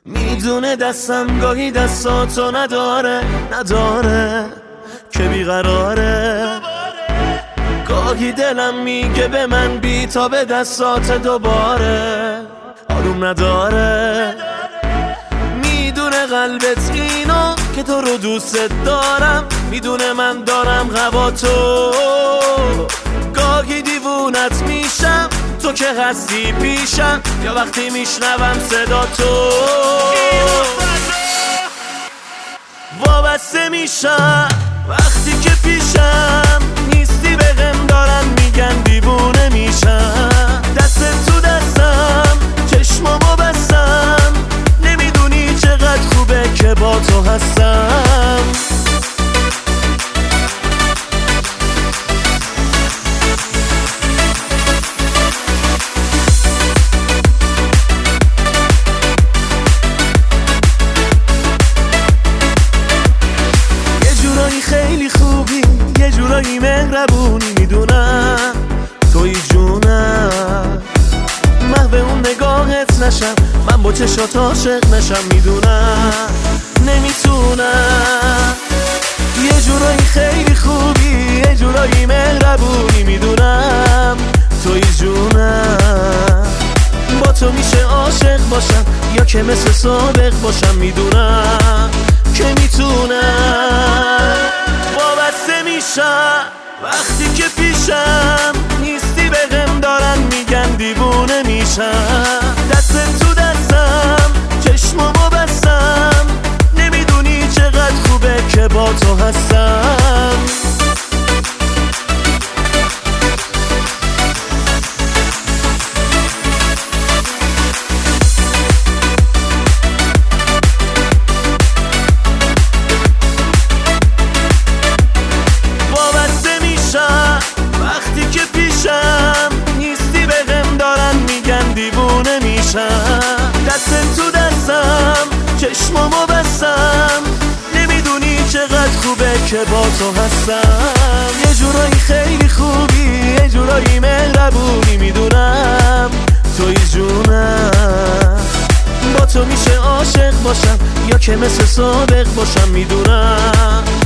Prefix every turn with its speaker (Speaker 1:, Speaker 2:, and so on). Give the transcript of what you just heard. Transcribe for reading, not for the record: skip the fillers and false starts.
Speaker 1: میدونه دستم گاهی دستاتو نداره که بیقراره. گاهی دلم میگه به من بی تا به دستات دوباره آروم نداره. میدونه قلبت اینو که تو رو دوست دارم، میدونه من دارم هوا تو. گاهی دیوونت میشم تو که هستی پیشم، یا وقتی میشنوم صدا تو وابسته میشم. وقتی که پیشم نیستی بهم دارن میگن دیوونه میشم. دست تو دستم چشمامو بستم، نمیدونی چقدر خوبه که با تو هستم. خیلی خوبی، یه جورایی مهربونی، میدونم توی جونم. محو اون نگاهت نشم، من با چشات عاشق نشم، میدونم نمیتونم. یه جورایی خیلی خوبی، یه جورایی مهربونی، میدونم توی جونم. با تو میشه عاشق باشم یا که مثل سابق باشم، میدونم که میتونم. وابسته میشم وقتی که پیشم نیستی بهم دارن میگن دیوونه میشم. دست تو دستم چشمامو بستم، نمیدونی چقدر خوبه که با تو هستم. دست تو دستم چشمامو بستم، نمیدونی چقدر خوبه که با تو هستم. یه جورایی خیلی خوبی، یه جورایی مهربونی، میدونم توی جونم. با تو میشه عاشق باشم یا که مثل سابق باشم، میدونم